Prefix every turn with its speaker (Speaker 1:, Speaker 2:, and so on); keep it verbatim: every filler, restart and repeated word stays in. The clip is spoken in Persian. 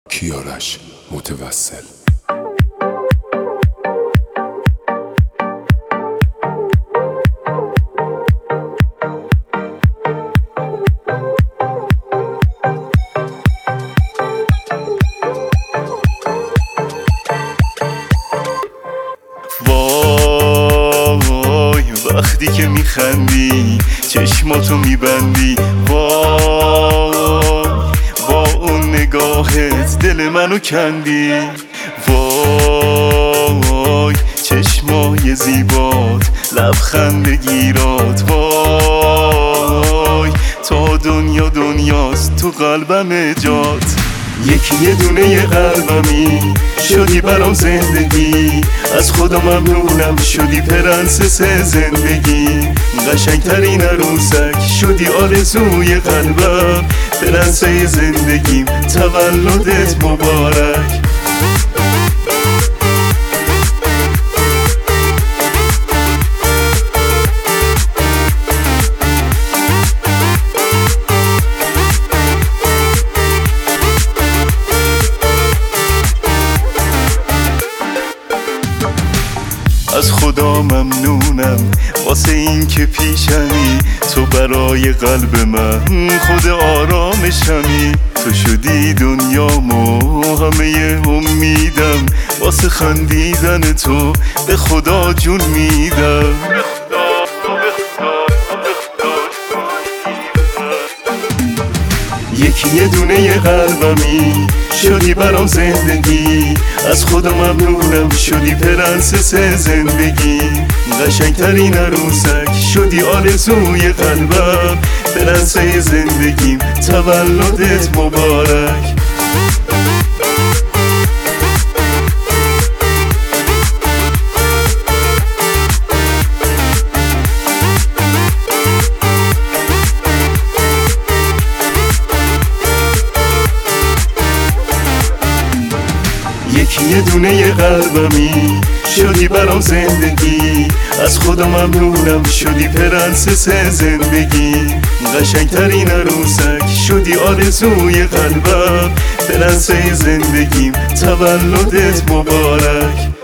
Speaker 1: کیارش متوسل.
Speaker 2: وای وقتی که میخندی چشماتو میبندی، وای با اون نگاهت دل منو کندی. وای چشمای زیبات، لبخند گیرات، وای تا دنیا دنیاست تو قلبم جات. یکی یه دونه قلبمی شدی برام زندگی، از خدا ممنونم شدی پرنسس زندگی. قشنگترین عروسک شدی آرزوی قلبم، پرنسه زندگیم تولدت مبارک. از خدا ممنونم واسه این که پیشمی، تو برای قلب من خود آرامشمی. تو شدی دنیامو همه امیدم، واسه خندیدن تو به خدا جون میدم. یکی یه دونه قلبمی شدی برام زندگی، از خدا ممنونم شدی پرنسس زندگی. قشنگترین عروسک شدی آرزوی قلبم، پرنسه زندگیم تولدت مبارک. یکی یه دونه قلبمی شدی برام زندگی، از خدا ممنونم شدی پرنسس زندگی. قشنگترین عروسک شدی آرزوی قلبم، پرنسه زندگیم تولدت مبارک.